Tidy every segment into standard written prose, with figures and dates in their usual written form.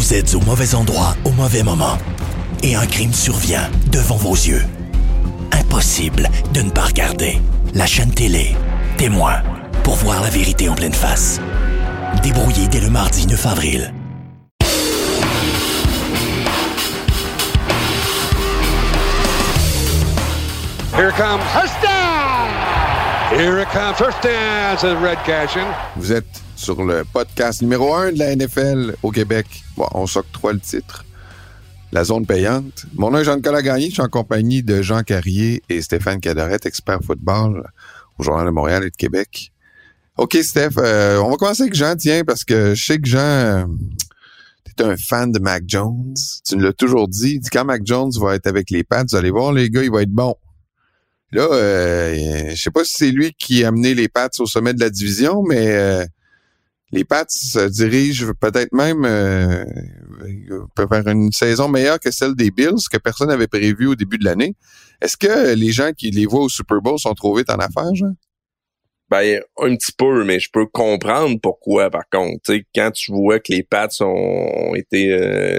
Vous êtes au mauvais endroit au mauvais moment. Et un crime survient devant vos yeux. Impossible de ne pas regarder. La chaîne télé, Témoin, pour voir la vérité en pleine face. Débrouillé dès le mardi 9 avril. Here comes first down! Here it comes first down, says Red Cashin. Vous êtes sur le podcast numéro 1 de la NFL au Québec. Bon, on s'octroie le titre. La zone payante. Mon nom est Jean-Nicolas Gagné. Je suis en compagnie de Jean Carrier et Stéphane Cadorette, expert football au Journal de Montréal et de Québec. OK, Steph, on va commencer avec Jean, tiens, parce que je sais que Jean, t'es un fan de Mac Jones. Tu me l'as toujours dit. Il dit quand Mac Jones va être avec les Pats, vous allez voir, les gars, il va être bon. Là, je sais pas si c'est lui qui a amené les Pats au sommet de la division, mais les Pats se dirigent peut-être même vers une saison meilleure que celle des Bills, que personne n'avait prévu au début de l'année. Est-ce que les gens qui les voient au Super Bowl sont trop vite en affaires, Jean? Ben, un petit peu, mais je peux comprendre pourquoi, par contre. Tu sais, quand tu vois que les Pats ont été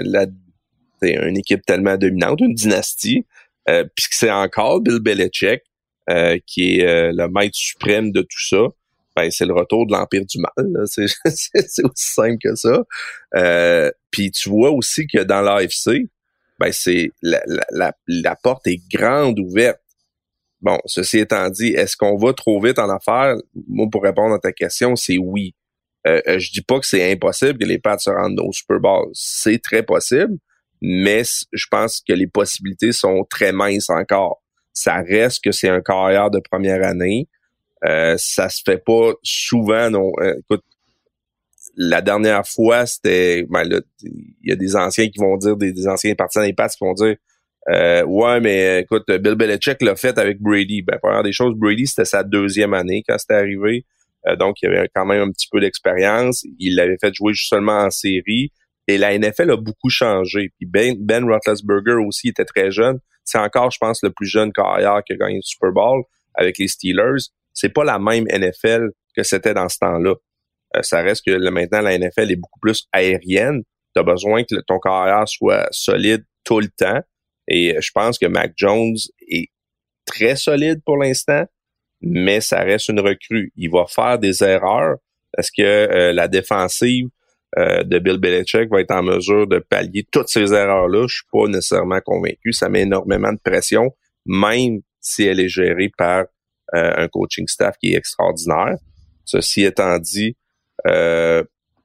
une équipe tellement dominante, une dynastie, puis que c'est encore Bill Belichick qui est le maître suprême de tout ça, ben c'est le retour de l'Empire du Mal. Là. C'est aussi simple que ça. Puis tu vois aussi que dans l'AFC, ben c'est la porte est grande ouverte. Bon, ceci étant dit, est-ce qu'on va trop vite en affaires? Moi, pour répondre à ta question, c'est oui. Je dis pas que c'est impossible que les Pats se rendent au Super Bowl. C'est très possible, mais je pense que les possibilités sont très minces encore. Ça reste que c'est un carrière de première année. Ça se fait pas souvent. Non. Écoute, la dernière fois, c'était... Ben là, il y a des anciens qui vont dire, des anciens partisans des Pats qui vont dire ouais, mais écoute, Bill Belichick l'a fait avec Brady. Ben, première des choses, Brady, c'était sa deuxième année quand c'était arrivé. Donc, il avait quand même un petit peu d'expérience. Il l'avait fait jouer seulement en série. Et la NFL a beaucoup changé. Puis Ben Roethlisberger aussi était très jeune. C'est encore, je pense, le plus jeune carrière qui a gagné le Super Bowl avec les Steelers. C'est pas la même NFL que c'était dans ce temps-là. Ça reste que maintenant, la NFL est beaucoup plus aérienne. Tu as besoin que ton carrière soit solide tout le temps. Et je pense que Mac Jones est très solide pour l'instant, mais ça reste une recrue. Il va faire des erreurs. Est-ce que la défensive de Bill Belichick va être en mesure de pallier toutes ces erreurs-là? Je suis pas nécessairement convaincu. Ça met énormément de pression, même si elle est gérée par un coaching staff qui est extraordinaire. Ceci étant dit, je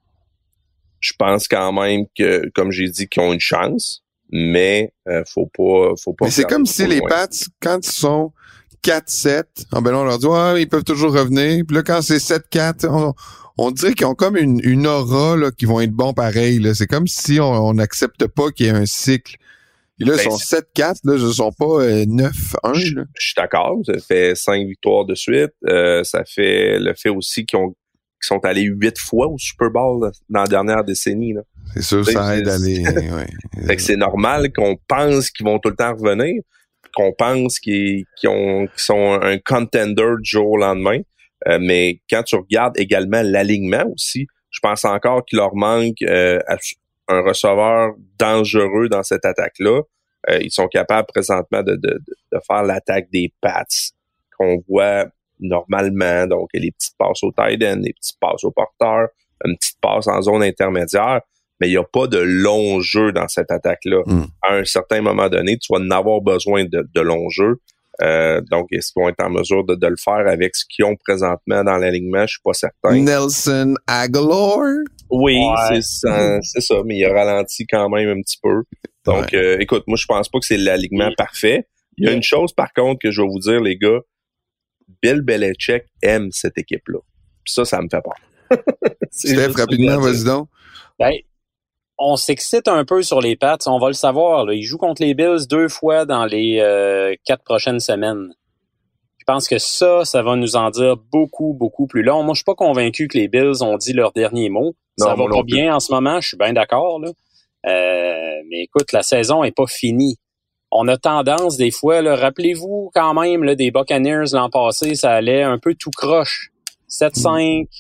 pense quand même que, comme j'ai dit, qu'ils ont une chance. Mais faut pas. Mais c'est comme si les Pats, quand ils sont 4-7, ben là, on leur dit ouais, ils peuvent toujours revenir. Puis là, quand c'est 7-4, on dirait qu'ils ont comme une aura là, qui vont être bons pareil. Là. C'est comme si on n'accepte pas qu'il y ait un cycle. Et là, ils sont 7-4, là, ils sont pas 9-1. Je suis d'accord. Ça fait 5 victoires de suite. Ça fait le fait aussi qu'ils sont allés 8 fois au Super Bowl dans la dernière décennie. Là. C'est sûr, ça aide à aller. Ouais. Fait que c'est normal qu'on pense qu'ils vont tout le temps revenir, qu'on pense qu'ils sont un contender du jour au lendemain. Mais quand tu regardes également l'alignement aussi, je pense encore qu'il leur manque un receveur dangereux dans cette attaque-là. Ils sont capables présentement de faire l'attaque des Pats qu'on voit normalement. Donc, les petites passes au tight end, les petites passes au porteur, une petite passe en zone intermédiaire. Mais il n'y a pas de long jeu dans cette attaque-là. À un certain moment donné, tu vas en avoir besoin de long jeu. Donc, est-ce qu'ils vont être en mesure de le faire avec ce qu'ils ont présentement dans l'alignement? Je suis pas certain. Nelson Aguilar? Oui, ouais. C'est ça, mais il a ralenti quand même un petit peu. Donc, écoute, moi, je pense pas que c'est l'alignement parfait. Il y a une chose, par contre, que je vais vous dire, les gars. Bill Belichick aime cette équipe-là. Puis ça me fait peur. Steph, rapidement, vas-y donc. Ben, on s'excite un peu sur les Pats, on va le savoir. Là. Ils jouent contre les Bills 2 fois dans les 4 prochaines semaines. Je pense que ça va nous en dire beaucoup, beaucoup plus long. Moi, je suis pas convaincu que les Bills ont dit leur dernier mot. Non, ça va pas bien en ce moment, je suis bien d'accord. Là. Mais écoute, la saison est pas finie. On a tendance des fois, là, rappelez-vous quand même là, des Buccaneers l'an passé, ça allait un peu tout croche. 7-5,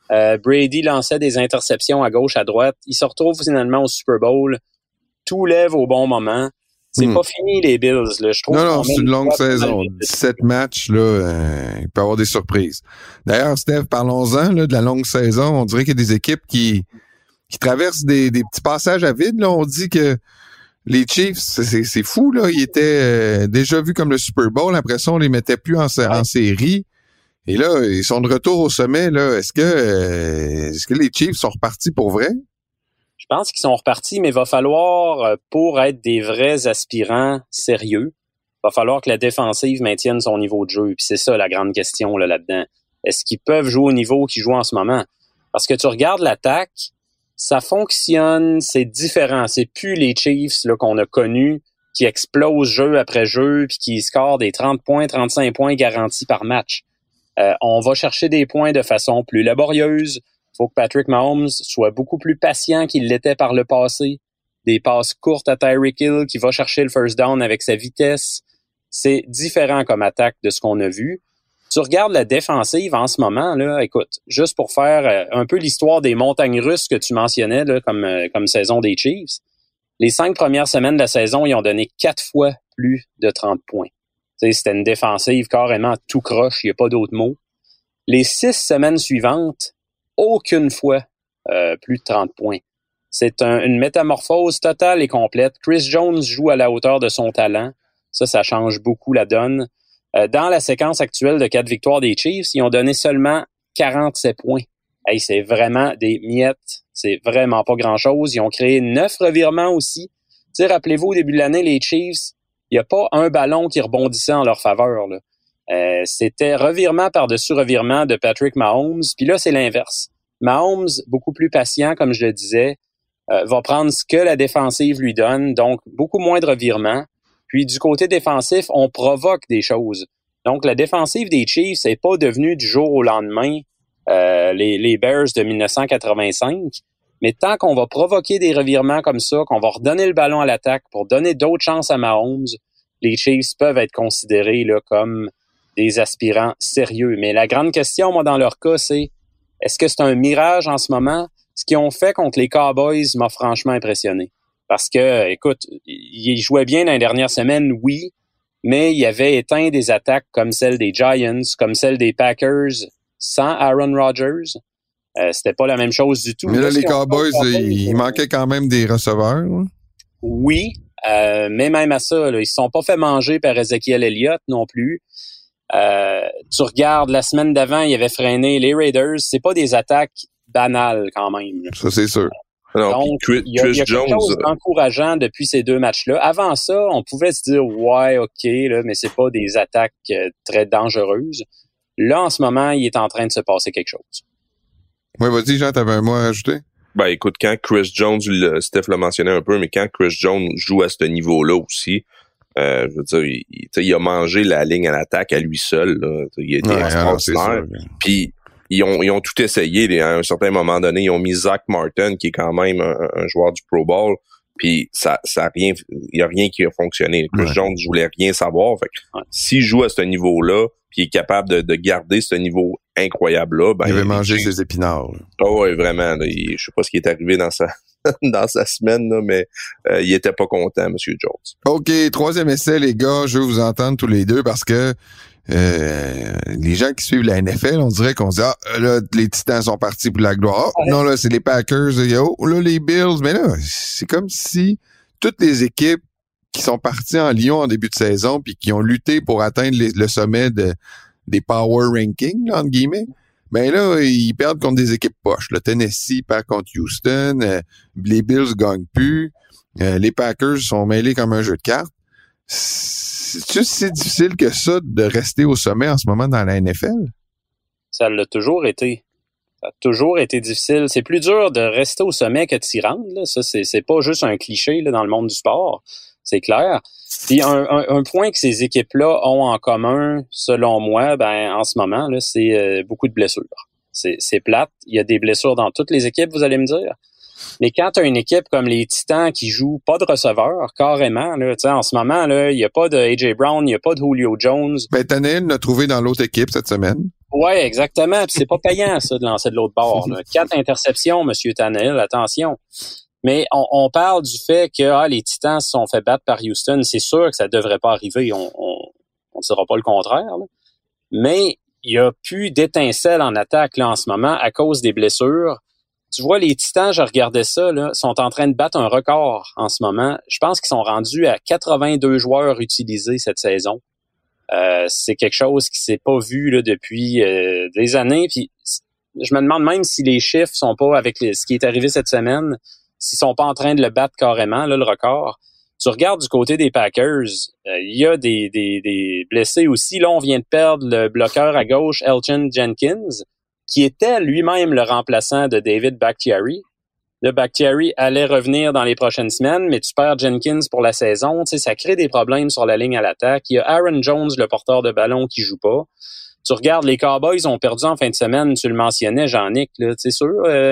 Brady lançait des interceptions à gauche, à droite. Il se retrouve finalement au Super Bowl. Tout lève au bon moment. C'est pas fini, les Bills. Là. Je trouve non, c'est une longue saison. 17 matchs, là, il peut y avoir des surprises. D'ailleurs, Steph, parlons-en là, de la longue saison. On dirait qu'il y a des équipes qui traversent des petits passages à vide. Là. On dit que les Chiefs, c'est fou. Là. Ils étaient déjà vus comme le Super Bowl. Après ça, on les mettait plus en série. Et là, ils sont de retour au sommet. Là. Est-ce que les Chiefs sont repartis pour vrai? Je pense qu'ils sont repartis, mais il va falloir, pour être des vrais aspirants sérieux, il va falloir que la défensive maintienne son niveau de jeu. Puis c'est ça la grande question là-dedans. Est-ce qu'ils peuvent jouer au niveau qu'ils jouent en ce moment? Parce que tu regardes l'attaque, ça fonctionne, c'est différent. C'est plus les Chiefs là, qu'on a connus qui explosent jeu après jeu puis qui scorent des 30 points, 35 points garantis par match. On va chercher des points de façon plus laborieuse. Faut que Patrick Mahomes soit beaucoup plus patient qu'il l'était par le passé. Des passes courtes à Tyreek Hill qui va chercher le first down avec sa vitesse. C'est différent comme attaque de ce qu'on a vu. Tu regardes la défensive en ce moment, là, écoute, juste pour faire un peu l'histoire des montagnes russes que tu mentionnais là, comme saison des Chiefs, les 5 premières semaines de la saison, ils ont donné 4 fois plus de 30 points. T'sais, c'était une défensive carrément tout croche, il n'y a pas d'autre mot. Les 6 semaines suivantes, aucune fois plus de 30 points. C'est une métamorphose totale et complète. Chris Jones joue à la hauteur de son talent. Ça change beaucoup la donne. Dans la séquence actuelle de 4 victoires des Chiefs, ils ont donné seulement 47 points. Hey, c'est vraiment des miettes. C'est vraiment pas grand-chose. Ils ont créé 9 revirements aussi. Tu sais, rappelez-vous, au début de l'année, les Chiefs, il n'y a pas un ballon qui rebondissait en leur faveur, là. C'était revirement par-dessus revirement de Patrick Mahomes. Puis là, c'est l'inverse. Mahomes, beaucoup plus patient, comme je le disais, va prendre ce que la défensive lui donne, donc beaucoup moins de revirements. Puis du côté défensif, on provoque des choses. Donc la défensive des Chiefs n'est pas devenue du jour au lendemain les Bears de 1985. Mais tant qu'on va provoquer des revirements comme ça, qu'on va redonner le ballon à l'attaque pour donner d'autres chances à Mahomes, les Chiefs peuvent être considérés là, comme des aspirants sérieux. Mais la grande question, moi, dans leur cas, c'est est-ce que c'est un mirage en ce moment? Ce qu'ils ont fait contre les Cowboys m'a franchement impressionné. Parce que, écoute, ils jouaient bien dans les dernières semaines, oui, mais ils avaient éteint des attaques comme celle des Giants, comme celle des Packers, sans Aaron Rodgers. C'était pas la même chose du tout. Mais là, les Cowboys, il manquait quand même des receveurs. Hein? Oui, mais même à ça, là, ils se sont pas fait manger par Ezekiel Elliott non plus. Tu regardes, la semaine d'avant, il avait freiné les Raiders. C'est pas des attaques banales quand même. Ça, c'est sûr. Non, donc, il y a quelque chose d'encourageant depuis ces 2 matchs-là. Avant ça, on pouvait se dire, ouais, OK, là, mais c'est pas des attaques très dangereuses. Là, en ce moment, il est en train de se passer quelque chose. Oui, vas-y, Jean, t'avais un mot à ajouter? Ben, écoute, quand Chris Jones, Steph l'a mentionné un peu, mais quand Chris Jones joue à ce niveau-là aussi, je veux dire, il a mangé la ligne à l'attaque à lui seul, là. Il a été extraordinaire. Puis, ils ont tout essayé. À un certain moment donné, ils ont mis Zach Martin, qui est quand même un joueur du Pro Bowl. Puis il y a rien qui a fonctionné. Chris Jones, je voulais rien savoir. Fait que, s'il joue à ce niveau-là, puis il est capable de garder ce niveau incroyable-là, ben, il avait mangé ses épinards. Oh ouais, vraiment. Là, je sais pas ce qui est arrivé dans sa semaine, là, mais il était pas content, M. Jones. OK, 3e essai, les gars. Je veux vous entendre tous les deux parce que les gens qui suivent la NFL, on dirait qu'on dit là, les Titans sont partis pour la gloire. Non, là, c'est les Packers. Là, les Bills. Mais là, c'est comme si toutes les équipes qui sont parties en Lyon en début de saison puis qui ont lutté pour atteindre le sommet des power rankings, là, entre guillemets, ben là, ils perdent contre des équipes poches. Le Tennessee perd contre Houston, les Bills gagnent plus, les Packers sont mêlés comme un jeu de cartes. C'est si difficile que ça de rester au sommet en ce moment dans la NFL? Ça l'a toujours été. Ça a toujours été difficile. C'est plus dur de rester au sommet que de s'y rendre. Là. Ça, c'est pas juste un cliché là, dans le monde du sport. C'est clair. Puis un point que ces équipes-là ont en commun, selon moi, ben en ce moment, là, c'est beaucoup de blessures. C'est plate. Il y a des blessures dans toutes les équipes, vous allez me dire. Mais quand tu as une équipe comme les Titans qui joue pas de receveurs, carrément, là, en ce moment, là, il n'y a pas de A.J. Brown, il n'y a pas de Julio Jones. Ben, Tannehill l'a trouvé dans l'autre équipe cette semaine. Ouais, exactement. Puis c'est pas payant, ça, de lancer de l'autre bord. Là. 4 interceptions, M. Tannehill, attention. Mais on parle du fait que les Titans se sont fait battre par Houston. C'est sûr que ça devrait pas arriver. On dira pas le contraire. Là. Mais il y a plus d'étincelles en attaque là, en ce moment à cause des blessures. Tu vois, les Titans, je regardais ça, là, sont en train de battre un record en ce moment. Je pense qu'ils sont rendus à 82 joueurs utilisés cette saison. C'est quelque chose qui s'est pas vu là, depuis des années. Puis je me demande même si les chiffres sont pas avec ce qui est arrivé cette semaine, s'ils sont pas en train de le battre carrément, là, le record. Tu regardes du côté des Packers, il y a des blessés aussi. Là, on vient de perdre le bloqueur à gauche, Elgton Jenkins, qui était lui-même le remplaçant de David Bakhtiari. Là, Bakhtiari allait revenir dans les prochaines semaines, mais tu perds Jenkins pour la saison. Tu sais, ça crée des problèmes sur la ligne à l'attaque. Il y a Aaron Jones, le porteur de ballon, qui joue pas. Tu regardes, les Cowboys ont perdu en fin de semaine, tu le mentionnais, Jean-Nic, là, tu sais sûr,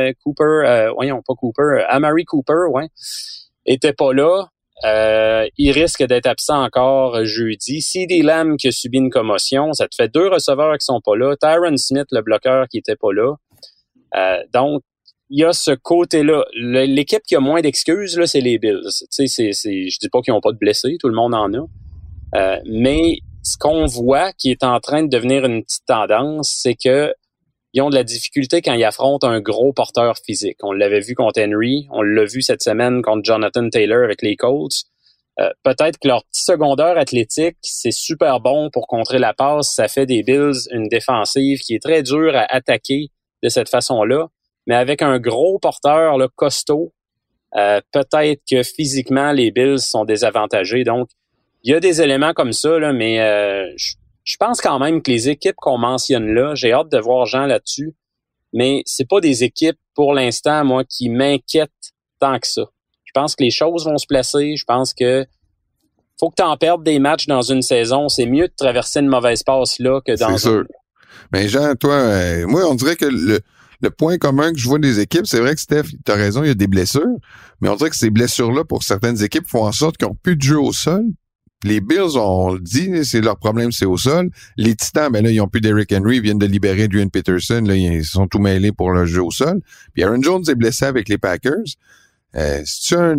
Amari Cooper, était pas là. Il risque d'être absent encore jeudi. CeeDee Lamb qui a subi une commotion, ça te fait 2 receveurs qui sont pas là. Tyron Smith, le bloqueur, qui était pas là. Donc, il y a ce côté-là. L'équipe qui a moins d'excuses, là, c'est les Bills. Tu sais, je dis pas qu'ils ont pas de blessés, tout le monde en a. Mais ce qu'on voit qui est en train de devenir une petite tendance, c'est que ils ont de la difficulté quand ils affrontent un gros porteur physique. On l'avait vu contre Henry, on l'a vu cette semaine contre Jonathan Taylor avec les Colts. Peut-être que leur petit secondaire athlétique, c'est super bon pour contrer la passe. Ça fait des Bills une défensive qui est très dure à attaquer de cette façon-là. Mais avec un gros porteur là, costaud, peut-être que physiquement, les Bills sont désavantagés. Donc, il y a des éléments comme ça, là, mais je pense quand même que les équipes qu'on mentionne là, j'ai hâte de voir Jean là-dessus, mais c'est pas des équipes, pour l'instant, moi, qui m'inquiètent tant que ça. Je pense que les choses vont se placer. Je pense que faut que tu en perdes des matchs dans une saison. C'est mieux de traverser une mauvaise passe là que dans... C'est sûr. Mais Jean, toi, moi, on dirait que le point commun que je vois des équipes, c'est vrai que Steph, tu as raison, il y a des blessures, mais on dirait que ces blessures-là, pour certaines équipes, font en sorte qu'ils n'ont plus de jeu au sol. Les Bills, on le dit, c'est leur problème, c'est au sol. Les Titans, ben là, ils n'ont plus d'Eric Henry, ils viennent de libérer Adrian Peterson, là, ils sont tout mêlés pour le jeu au sol. Puis Aaron Jones est blessé avec les Packers. C'est une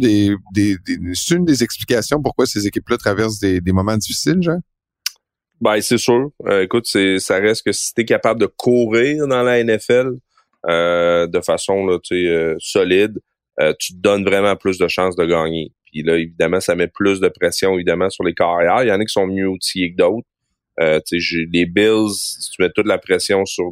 des explications pourquoi ces équipes-là traversent des moments difficiles, Jean? Ben, c'est sûr. Écoute, ça reste que si t'es capable de courir dans la NFL de façon là, solide, tu te donnes vraiment plus de chances de gagner. Puis là, évidemment, ça met plus de pression, évidemment, sur les carrières. Il y en a qui sont mieux outillés que d'autres. Les Bills, si tu mets toute la pression sur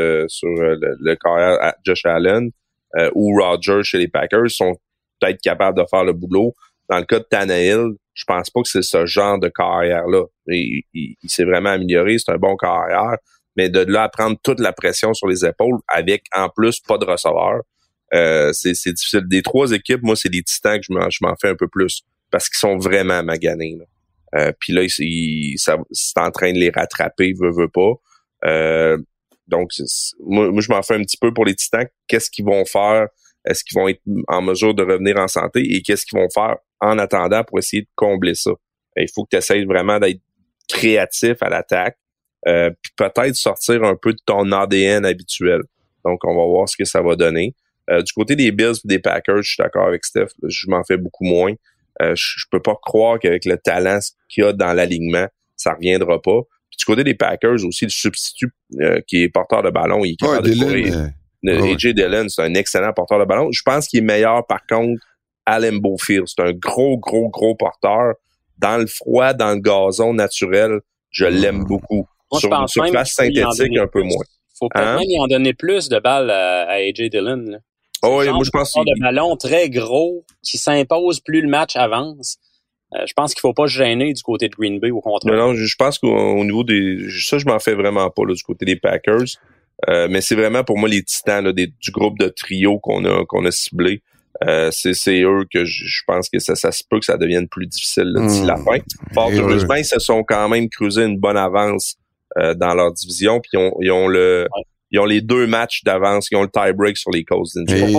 le carrière à Josh Allen ou Rodgers chez les Packers, sont peut-être capables de faire le boulot. Dans le cas de Tannehill, je pense pas que c'est ce genre de carrière-là. Il s'est vraiment amélioré, c'est un bon carrière, mais de là à prendre toute la pression sur les épaules avec, en plus, pas de receveur, c'est difficile. Des 3 équipes, moi, c'est les Titans que je m'en fais un peu plus parce qu'ils sont vraiment maganés. Puis là, c'est en train de les rattraper, veut pas. Donc, moi, je m'en fais un petit peu pour les Titans. Qu'est-ce qu'ils vont faire? Est-ce qu'ils vont être en mesure de revenir en santé? Et qu'est-ce qu'ils vont faire en attendant pour essayer de combler ça? Il faut que tu essaies vraiment d'être créatif à l'attaque. Puis peut-être sortir un peu de ton ADN habituel. Donc, on va voir ce que ça va donner. Du côté des Bills et des Packers, je suis d'accord avec Steph. Je m'en fais beaucoup moins. Je peux pas croire qu'avec le talent qu'il y a dans l'alignement, ça reviendra pas. Puis du côté des Packers aussi, le substitut qui est porteur de ballon, il est capable de courir. AJ Dillon, c'est un excellent porteur de ballon. Je pense qu'il est meilleur, par contre, à Lambeau Field. C'est un gros porteur. Dans le froid, dans le gazon naturel, je l'aime beaucoup. Moi, sur une surface synthétique, un peu moins. Faut peut-être même y en donner plus de balles à AJ Dillon. Là. Oh oui, moi je pense de ballon très gros qui s'impose plus le match avance. Je pense qu'il faut pas se gêner du côté de Green Bay, au contraire. Non, je pense qu'au niveau ça, je m'en fais vraiment pas là, du côté des Packers. Mais c'est vraiment pour moi les Titans là, du groupe de trio qu'on a ciblé. C'est eux que je pense que ça se peut que ça devienne plus difficile là, d'ici la fin. Fort heureusement, ils se sont quand même creusés une bonne avance dans leur division, puis ils ont les 2 matchs d'avance, ils ont le tie-break sur les Colts.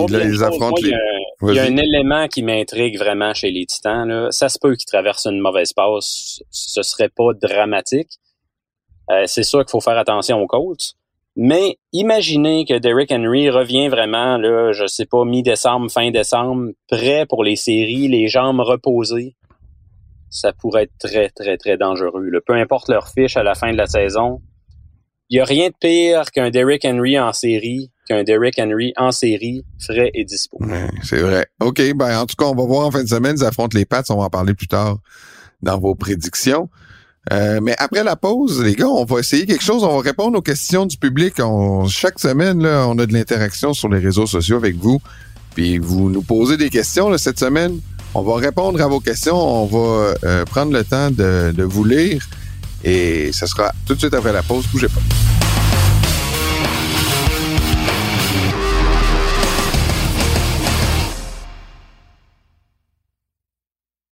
Il y a un élément qui m'intrigue vraiment chez les Titans. Là. Ça se peut qu'ils traversent une mauvaise passe. Ce serait pas dramatique. C'est sûr qu'il faut faire attention aux Colts. Mais imaginez que Derrick Henry revient vraiment, là, je sais pas, mi-décembre, fin décembre, prêt pour les séries, les jambes reposées. Ça pourrait être très, très, très dangereux. Là. Peu importe leur fiche à la fin de la saison, il n'y a rien de pire qu'un Derrick Henry en série, frais et dispo. Ouais, c'est vrai. OK, ben en tout cas, on va voir en fin de semaine, ils affrontent les Pats, on va en parler plus tard dans vos prédictions. Mais après la pause, les gars, on va essayer quelque chose. On va répondre aux questions du public. Chaque semaine, là, on a de l'interaction sur les réseaux sociaux avec vous. Puis vous nous posez des questions là, cette semaine. On va répondre à vos questions. On va prendre le temps de vous lire. Et ça sera tout de suite après la pause. Bougez pas.